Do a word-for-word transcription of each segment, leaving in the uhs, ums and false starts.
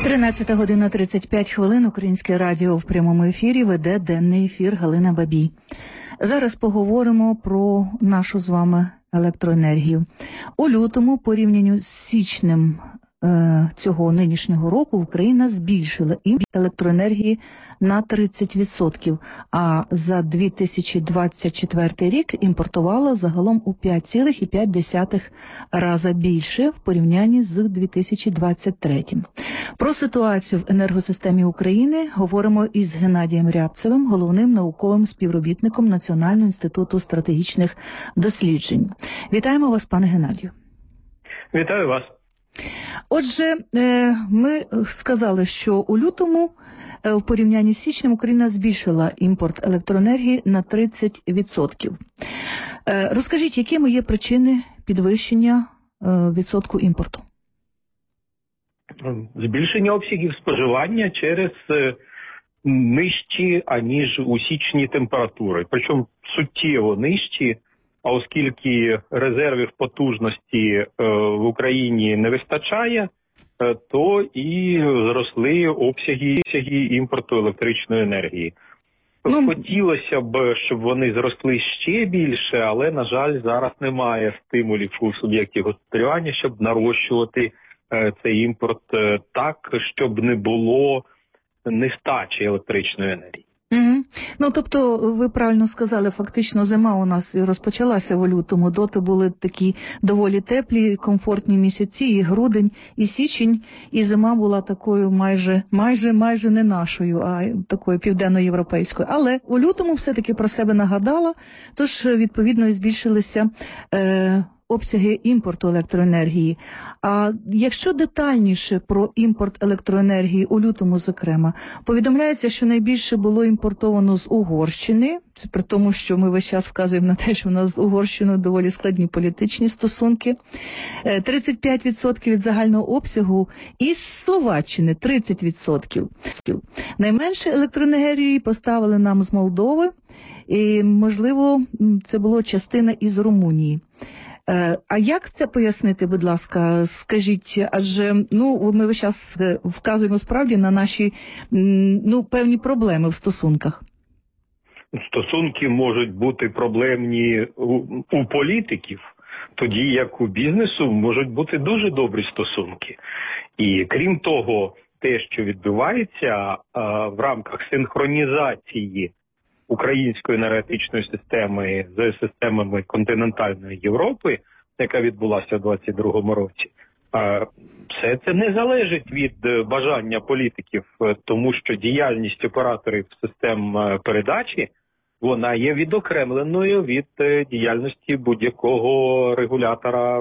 тринадцята година тридцять п'ять хвилин. Українське радіо в прямому ефірі веде денний ефір Галина Бабій. Зараз поговоримо про нашу з вами електроенергію. У лютому, порівнянню з січнем е, цього нинішнього року, Україна збільшила імпорт електроенергії на тридцять відсотків, а за дві тисячі двадцять четвертий рік імпортувала загалом у п'ять цілих п'ять десятих рази більше в порівнянні з дві тисячі двадцять третім. Про ситуацію в енергосистемі України говоримо із Геннадієм Рябцевим, головним науковим співробітником Національного інституту стратегічних досліджень. Вітаємо вас, пане Геннадію. Вітаю вас. Отже, ми сказали, що у лютому в порівнянні з січнем Україна збільшила імпорт електроенергії на тридцять відсотків. Розкажіть, якими є причини підвищення відсотку імпорту? Збільшення обсягів споживання через нижчі, аніж у січні температури. Причому суттєво нижчі, а оскільки резервів потужності в Україні не вистачає, то і зросли обсяги, обсяги імпорту електричної енергії. Ну, хотілося б, щоб вони зросли ще більше, але, на жаль, зараз немає стимулів у суб'єктів господарювання, щоб нарощувати е, цей імпорт е, так, щоб не було нестачі електричної енергії. Угу. Ну, тобто, ви правильно сказали, фактично зима у нас розпочалася в лютому, доти були такі доволі теплі, комфортні місяці, і грудень, і січень, і зима була такою майже, майже, майже не нашою, а такою південноєвропейською. Але у лютому все-таки про себе нагадала, тож, відповідно, і збільшилися е, обсяги імпорту електроенергії. А якщо детальніше про імпорт електроенергії у лютому, зокрема, повідомляється, що найбільше було імпортовано з Угорщини, це при тому, що ми весь час вказуємо на те, що в нас з Угорщиною доволі складні політичні стосунки, тридцять п'ять відсотків від загального обсягу, і з Словаччини тридцять відсотків. Найменше електроенергії поставили нам з Молдови, і, можливо, це було частина із Румунії. А як це пояснити, будь ласка, скажіть, адже ну ми весь час вказуємо справді на наші ну певні проблеми в стосунках. Стосунки можуть бути проблемні у, у політиків, тоді як у бізнесу можуть бути дуже добрі стосунки. І крім того, те, що відбувається а, в рамках синхронізації української енергетичної системи з системами континентальної Європи, яка відбулася в двадцять другому році, все це не залежить від бажання політиків, тому що діяльність операторів систем передачі, вона є відокремленою від діяльності будь-якого регулятора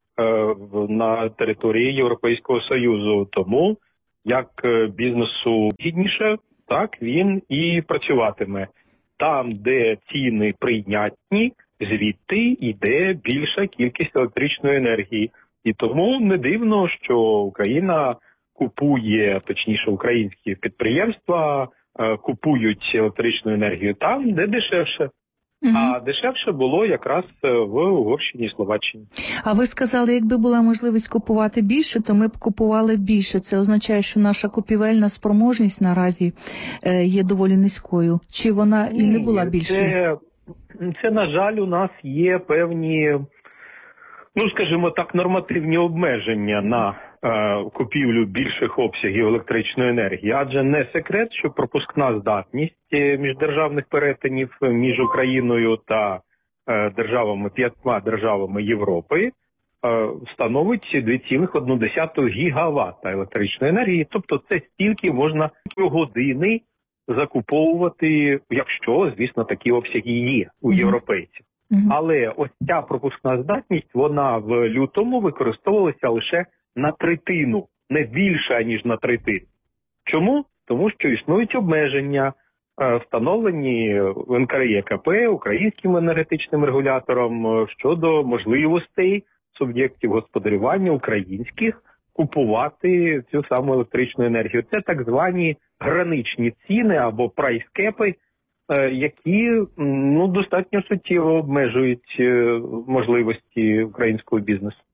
на території Європейського Союзу. Тому як бізнесу гідніше, так він і працюватиме. Там, де ціни прийнятні, звідти йде більша кількість електричної енергії. І тому не дивно, що Україна купує, точніше українські підприємства купують електричну енергію там, де дешевше. Угу. А дешевше було якраз в Угорщині і Словаччині. А ви сказали, якби була можливість купувати більше, то ми б купували більше. Це означає, що наша купівельна спроможність наразі є доволі низькою. Чи вона і не була більшою? Це, це, на жаль, у нас є певні, ну, скажімо так, нормативні обмеження на е, купівлю більших обсягів електричної енергії. Адже не секрет, що пропускна здатність міждержавних перетинів між Україною та е, державами, п'ятьма державами Європи е, становить дві цілих одна десята гігавата електричної енергії. Тобто це стільки можна години закуповувати, якщо, звісно, такі обсяги є у європейців. Mm-hmm. Але ось ця пропускна здатність, вона в лютому використовувалася лише на третину, не більше, ніж на третину. Чому? Тому що існують обмеження, встановлені в ен ка ре є ка пе, українським енергетичним регулятором, щодо можливостей суб'єктів господарювання українських купувати цю саму електричну енергію. Це так звані граничні ціни або прайскепи, які ну, достатньо суттєво обмежують можливості українського бізнесу.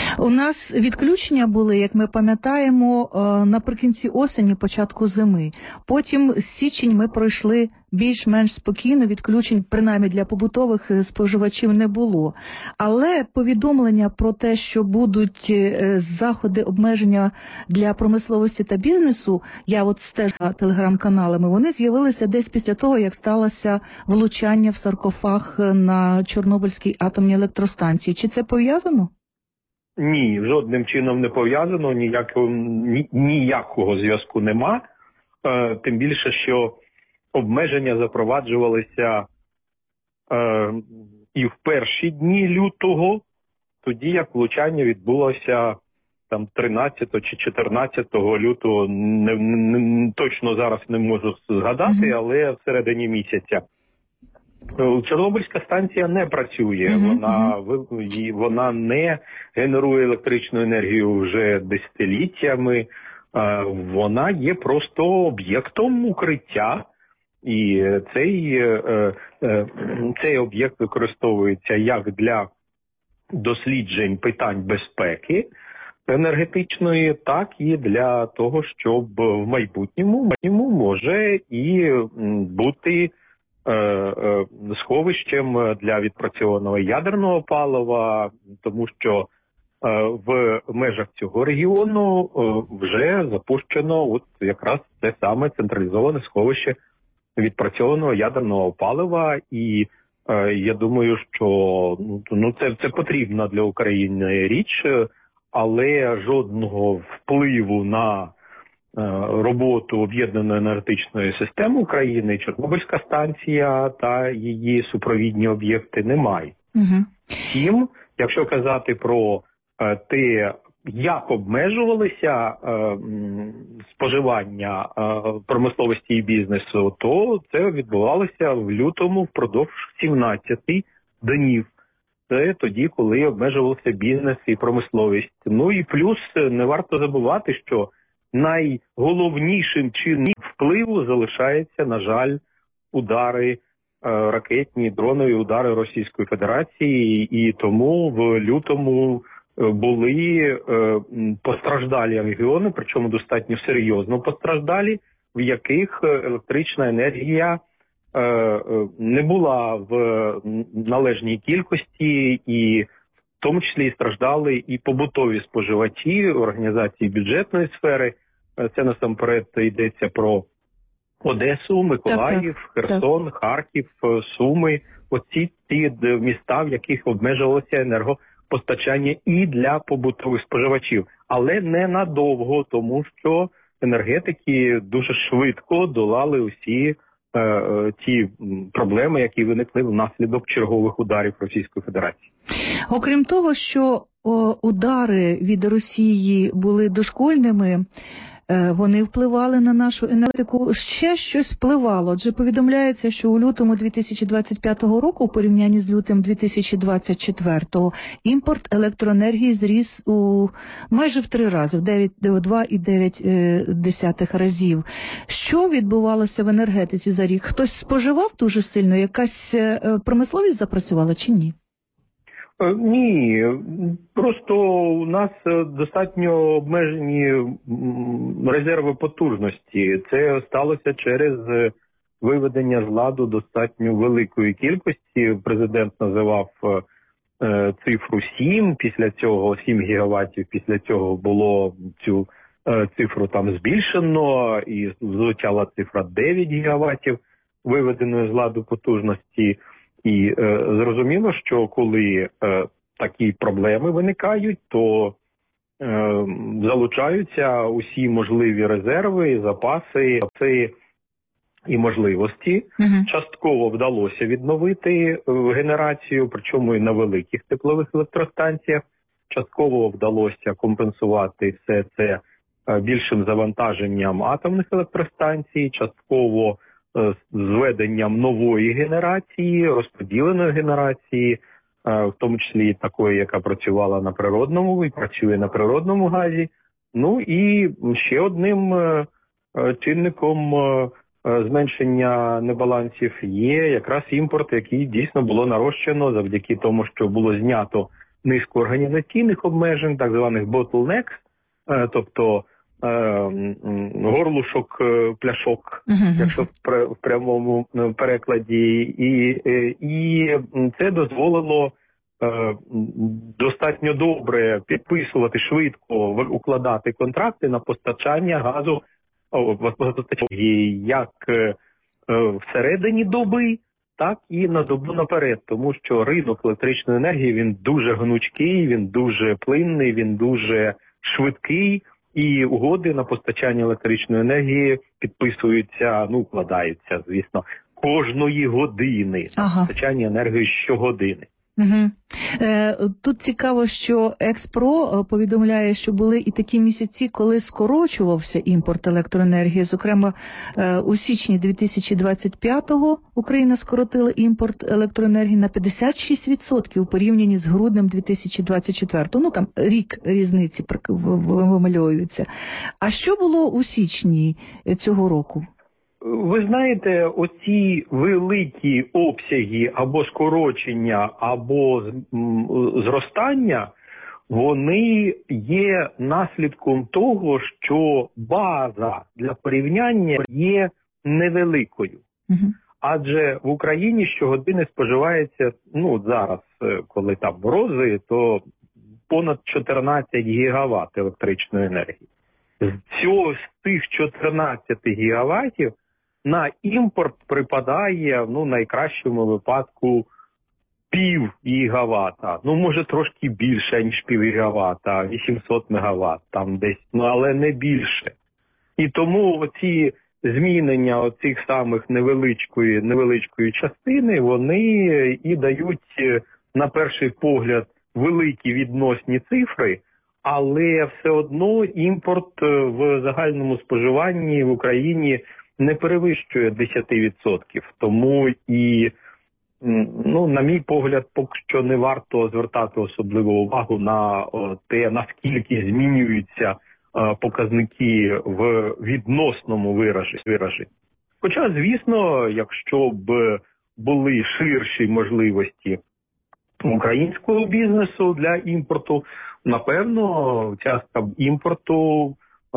У нас відключення були, як ми пам'ятаємо, наприкінці осені, початку зими. Потім січень ми пройшли більш-менш спокійно, відключень, принаймні для побутових споживачів, не було. Але повідомлення про те, що будуть заходи обмеження для промисловості та бізнесу, я от стежу телеграм-каналами, вони з'явилися десь після того, як сталося влучання в саркофаг на Чорнобильській атомній електростанції. Чи це пов'язано? Ні, жодним чином не пов'язано, ніякого, ні, ніякого зв'язку нема. Е, тим більше, що обмеження запроваджувалися е, і в перші дні лютого, тоді як влучання відбулося там тринадцятого чи чотирнадцятого лютого, не, не, не, точно зараз не можу згадати, mm-hmm. але всередині місяця. Чорнобильська станція не працює, mm-hmm. вона, вона не генерує електричну енергію вже десятиліттями, вона є просто об'єктом укриття, і цей, цей об'єкт використовується як для досліджень питань безпеки енергетичної, так і для того, щоб в майбутньому, в майбутньому може і бути сховищем для відпрацьованого ядерного палива, тому що в межах цього регіону вже запущено от якраз те саме централізоване сховище відпрацьованого ядерного палива, і я думаю, що ну це, це потрібна для України річ, але жодного впливу на роботу об'єднаної енергетичної системи України Чорнобильська станція та її супровідні об'єкти не мають. Угу. Втім, якщо казати про те, як обмежувалися е, споживання е, промисловості і бізнесу, то це відбувалося в лютому впродовж сімнадцяти днів. Це тоді, коли обмежувався бізнес і промисловість. Ну і плюс не варто забувати, що найголовнішим чином впливу залишається, на жаль, удари, е, ракетні, дронові удари Російської Федерації, і тому в лютому були е, постраждалі регіони, причому достатньо серйозно постраждалі, в яких електрична енергія е, е, не була в належній кількості, і в тому числі і страждали і побутові споживачі, організації бюджетної сфери. Це насамперед йдеться про Одесу, Миколаїв, так, так, Херсон, так. Харків, Суми. Оці ті міста, в яких обмежувалося енергопостачання і для побутових споживачів. Але не надовго, тому що енергетики дуже швидко долали усі е, е, ті проблеми, які виникли внаслідок чергових ударів Російської Федерації. Окрім того, що о, удари від Росії були дошкульними, вони впливали на нашу енергетику, ще щось впливало. Адже повідомляється, що у лютому дві тисячі двадцять п'ятого року, у порівнянні з лютим дві тисячі двадцять четвертого, імпорт електроенергії зріс у майже в три рази, в дев'ять, два і дев'ять десятих разів. Що відбувалося в енергетиці за рік? Хтось споживав дуже сильно? Якась промисловість запрацювала чи ні? Ні, просто у нас достатньо обмежені резерви потужності. Це сталося через виведення з ладу достатньо великої кількості. Президент називав цифру сім, після цього сім гігаватів, після цього було цю цифру там збільшено, і звучала цифра дев'ять гігаватів виведеної з ладу потужності. І е, зрозуміло, що коли е, такі проблеми виникають, то е, залучаються усі можливі резерви, запаси і можливості. Uh-huh. Частково вдалося відновити е, генерацію, причому і на великих теплових електростанціях. Частково вдалося компенсувати все це е, більшим завантаженням атомних електростанцій, частково з введенням нової генерації, розподіленої генерації, в тому числі такої, яка працювала на природному і працює на природному газі. Ну і ще одним чинником зменшення небалансів є якраз імпорт, який дійсно було нарощено завдяки тому, що було знято низку організаційних обмежень, так званих bottlenecks, е, тобто е, горлушок, е, пляшок, uh-huh. якщо в, пр- в прямому перекладі, і, е, і це дозволило е, достатньо добре підписувати, швидко укладати контракти на постачання газу, о, як е, всередині доби, так і на добу наперед, тому що ринок електричної енергії, він дуже гнучкий, він дуже плинний, він дуже швидкий, і угоди на постачання електричної енергії підписуються, ну, укладаються, звісно, кожної години, ага. постачання енергії щогодини. Угу. Е, тут цікаво, що Експро повідомляє, що були і такі місяці, коли скорочувався імпорт електроенергії. Зокрема, е, у січні дві тисячі двадцять п'ятого Україна скоротила імпорт електроенергії на п'ятдесят шість відсотків у порівнянні з груднем дві тисячі двадцять четвертого. Ну, там рік різниці вимальовуються. А що було у січні цього року? Ви знаєте, оці великі обсяги або скорочення, або зростання, вони є наслідком того, що база для порівняння є невеликою. Uh-huh. Адже в Україні щогодини споживається, ну зараз, коли там морози, то понад чотирнадцять гігават електричної енергії. З цього, з тих чотирнадцяти гігаватів, на імпорт припадає, ну, в найкращому випадку пів гігавата, ну, може трошки більше, ніж пів гігавата, вісімсот мегаватт, там десь, ну, але не більше. І тому оці змінення оцих самих невеличкої, невеличкої частини, вони і дають, на перший погляд, великі відносні цифри, але все одно імпорт в загальному споживанні в Україні не перевищує десять відсотків. Тому і, ну, на мій погляд, поки що не варто звертати особливу увагу на те, наскільки змінюються показники в відносному виражі. Хоча, звісно, якщо б були ширші можливості українського бізнесу для імпорту, напевно, частка імпорту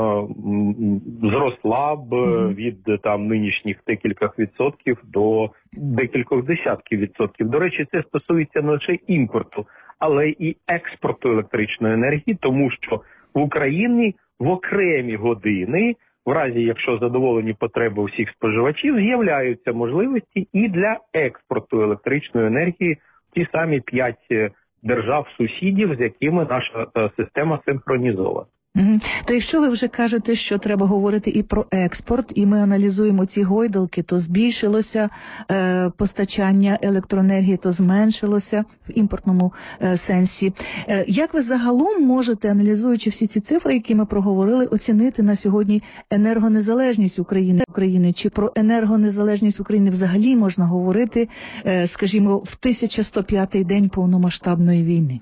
зросла б від там нинішніх декількох відсотків до декількох десятків відсотків. До речі, це стосується не лише імпорту, але і експорту електричної енергії, тому що в Україні в окремі години, в разі якщо задоволені потреби усіх споживачів, з'являються можливості і для експорту електричної енергії в ті самі п'ять держав-сусідів, з якими наша система синхронізована. Угу. То якщо ви вже кажете, що треба говорити і про експорт, і ми аналізуємо ці гойдалки, то збільшилося е, постачання електроенергії, то зменшилося в імпортному е, сенсі. Е, як ви загалом можете, аналізуючи всі ці цифри, які ми проговорили, оцінити на сьогодні енергонезалежність України? України? Чи про енергонезалежність України взагалі можна говорити, е, скажімо, в тисяча сто п'ятий день повномасштабної війни?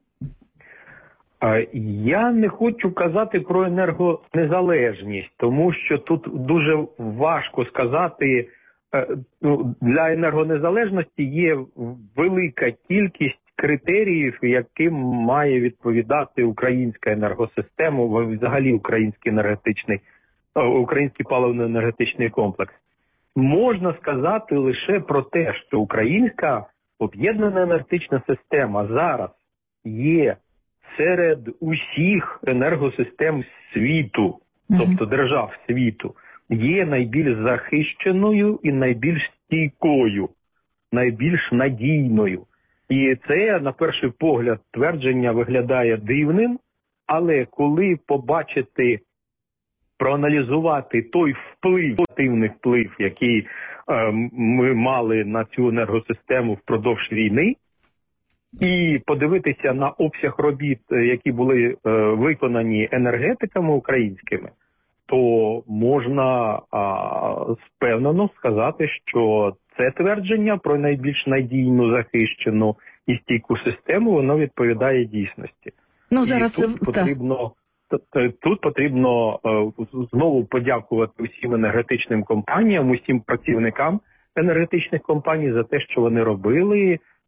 Я не хочу казати про енергонезалежність, тому що тут дуже важко сказати, для енергонезалежності є велика кількість критеріїв, яким має відповідати українська енергосистема, взагалі український енергетичний, український паливно-енергетичний комплекс. Можна сказати лише про те, що українська об'єднана енергетична система зараз є серед усіх енергосистем світу, тобто держав світу, є найбільш захищеною і найбільш стійкою, найбільш надійною. І це, на перший погляд, твердження виглядає дивним, але коли побачити, проаналізувати той вплив, активний вплив, який е, ми мали на цю енергосистему впродовж війни, і подивитися на обсяг робіт, які були е, виконані енергетиками українськими, то можна а, впевнено сказати, що це твердження про найбільш надійну, захищену і стійку систему, воно відповідає дійсності. Ну, зараз і тут це... потрібно, тут потрібно е, знову подякувати усім енергетичним компаніям, усім працівникам енергетичних компаній за те, що вони робили,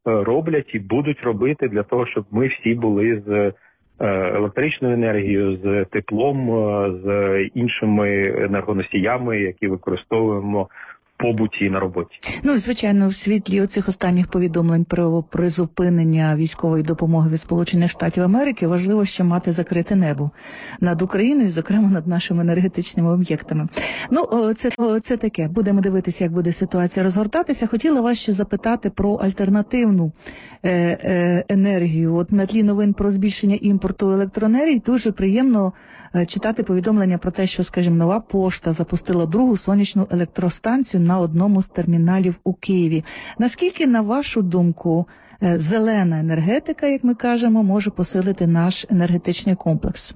роблять і будуть робити для того, щоб ми всі були з електричною енергією, з теплом, з іншими енергоносіями, які використовуємо в побуті і на роботі. Ну і, звичайно, в світлі оцих останніх повідомлень про призупинення військової допомоги від Сполучених Штатів Америки важливо ще мати закрите небо над Україною, зокрема над нашими енергетичними об'єктами. Ну, це, це таке. Будемо дивитися, як буде ситуація розгортатися. Хотіла вас ще запитати про альтернативну е, е, енергію. От на тлі новин про збільшення імпорту електроенергії дуже приємно е, читати повідомлення про те, що, скажімо, Нова Пошта запустила другу сонячну електростанцію на одному з терміналів у Києві. Наскільки, на вашу думку, зелена енергетика, як ми кажемо, може посилити наш енергетичний комплекс?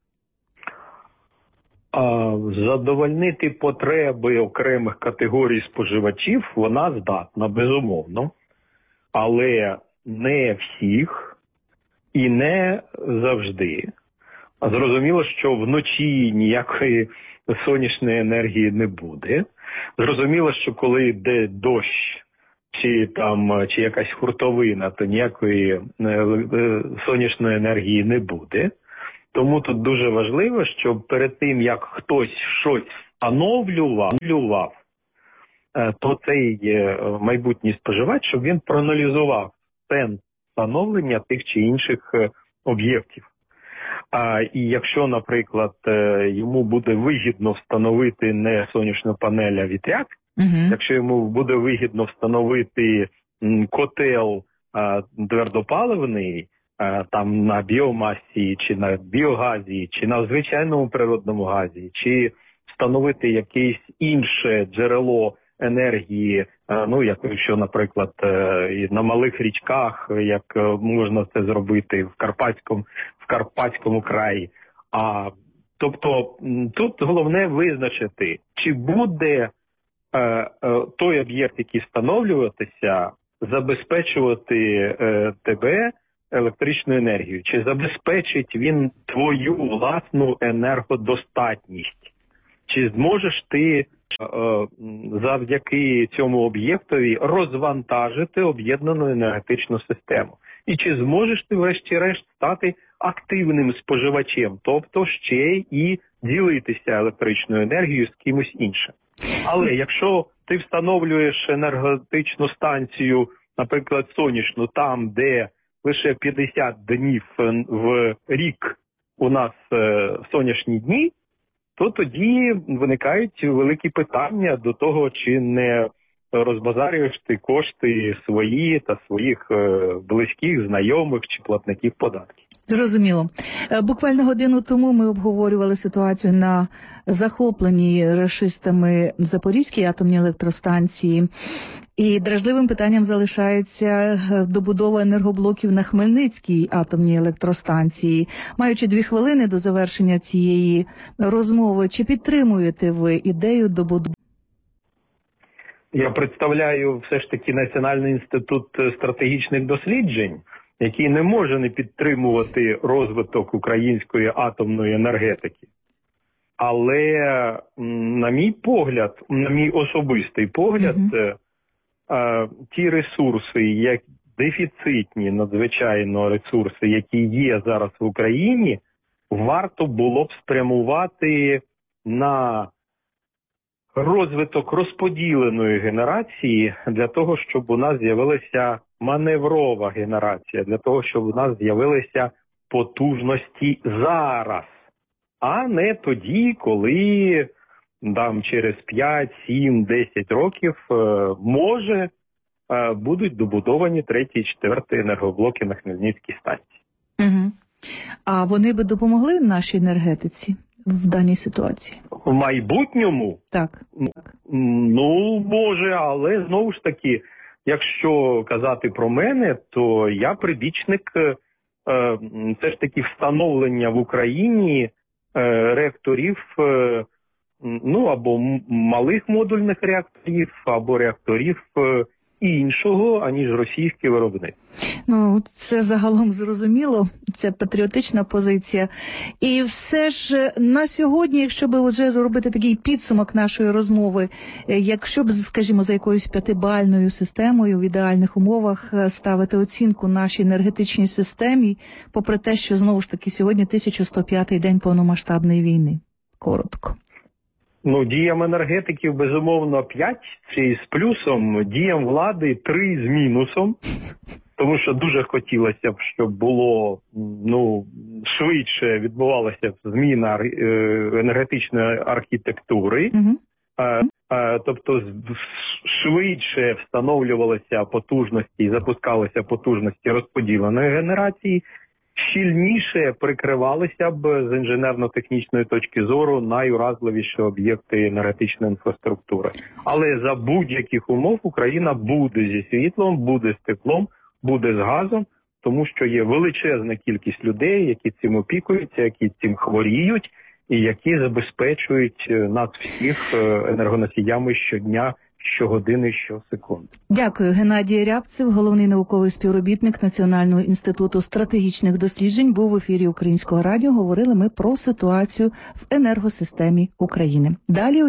Задовольнити потреби окремих категорій споживачів вона здатна, безумовно. Але не всіх і не завжди. Зрозуміло, що вночі ніякої сонячної енергії не буде. Зрозуміло, що коли йде дощ чи там чи якась хуртовина, то ніякої сонячної енергії не буде. Тому тут дуже важливо, щоб перед тим, як хтось щось встановлював, то цей майбутній споживач, щоб він проаналізував сенс встановлення тих чи інших об'єктів. А, і якщо, наприклад, йому буде вигідно встановити не сонячну панель, а вітряк, uh-huh. якщо йому буде вигідно встановити котел а, твердопаливний, а, там на біомасі, чи на біогазі, чи на звичайному природному газі, чи встановити якесь інше джерело енергії, ну, якщо, наприклад, на малих річках, як можна це зробити в Карпатському, в Карпатському краї. А, тобто, тут головне визначити, чи буде е, е, той об'єкт, який встановлюватися, забезпечувати е, тебе електричною енергією, чи забезпечить він твою власну енергодостатність, чи зможеш ти завдяки цьому об'єктові розвантажити об'єднану енергетичну систему. І чи зможеш ти врешті-решт стати активним споживачем, тобто ще і ділитися електричною енергією з кимось іншим. Але якщо ти встановлюєш енергетичну станцію, наприклад, сонячну, там, де лише п'ятдесят днів в рік у нас сонячні дні, то тоді виникають великі питання до того, чи не розбазарюєш ти кошти свої та своїх близьких, знайомих чи платників податків. Зрозуміло. Буквально годину тому ми обговорювали ситуацію на захопленій рашистами Запорізькій атомній електростанції. І дражливим питанням залишається добудова енергоблоків на Хмельницькій атомній електростанції. Маючи дві хвилини до завершення цієї розмови, чи підтримуєте ви ідею добудови? Я представляю все ж таки Національний інститут стратегічних досліджень, який не може не підтримувати розвиток української атомної енергетики. Але, на мій погляд, на мій особистий погляд, mm-hmm. ті ресурси, як дефіцитні надзвичайно ресурси, які є зараз в Україні, варто було б спрямувати на розвиток розподіленої генерації для того, щоб у нас з'явилася маневрова генерація, для того, щоб у нас з'явилися потужності зараз, а не тоді, коли там через п'ять, сім, десять років може будуть добудовані третій і четвертий енергоблоки на Хмельницькій станції. Угу. А вони би допомогли нашій енергетиці в даній ситуації? В майбутньому? Так. Ну, може, але знову ж таки, якщо казати про мене, то я прибічник е, все ж таки встановлення в Україні е, реакторів, е, ну, або малих модульних реакторів, або реакторів е, іншого, аніж російський виробник. Ну, це загалом зрозуміло, це патріотична позиція. І все ж на сьогодні, якщо б вже зробити такий підсумок нашої розмови, якщо б, скажімо, за якоюсь п'ятибальною системою в ідеальних умовах ставити оцінку нашій енергетичній системі, попри те, що знову ж таки сьогодні тисяча сто п'ятий день повномасштабної війни. Коротко. Ну, діям енергетиків, безумовно, п'ять, це з плюсом, діям влади три з мінусом. Тому що дуже хотілося б, щоб було, ну, швидше відбувалася зміна енергетичної архітектури, uh-huh. а, а, тобто швидше встановлювалися потужності і запускалися потужності розподіленої генерації, щільніше прикривалися б з інженерно-технічної точки зору найуразливіші об'єкти енергетичної інфраструктури. Але за будь-яких умов Україна буде зі світлом, буде з теплом, буде з газом, тому що є величезна кількість людей, які цим опікуються, які цим хворіють і які забезпечують нас всіх енергоносіями щодня, щогодини, щосекунди. Дякую. Геннадій Рябцев, головний науковий співробітник Національного інституту стратегічних досліджень, був в ефірі Українського радіо. Говорили ми про ситуацію в енергосистемі України. Далі